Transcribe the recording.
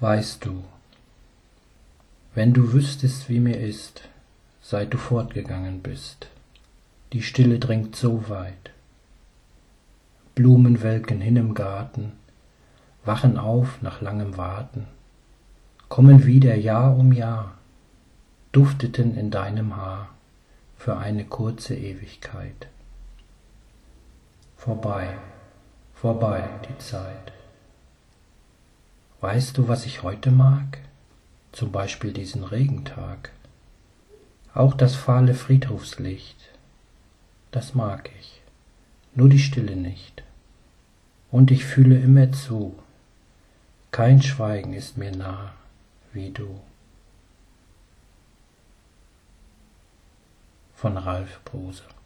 Weißt du, wenn du wüsstest, wie mir ist, seit du fortgegangen bist, die Stille dringt so weit. Blumen welken hin im Garten, wachen auf nach langem Warten, kommen wieder Jahr um Jahr, dufteten in deinem Haar für eine kurze Ewigkeit. Vorbei, vorbei die Zeit. Weißt du, was ich heute mag? Zum Beispiel diesen Regentag. Auch das fahle Friedhofslicht, das mag ich, nur die Stille nicht. Und ich fühle immer zu, kein Schweigen ist mir nah wie du. Von Ralf Brose.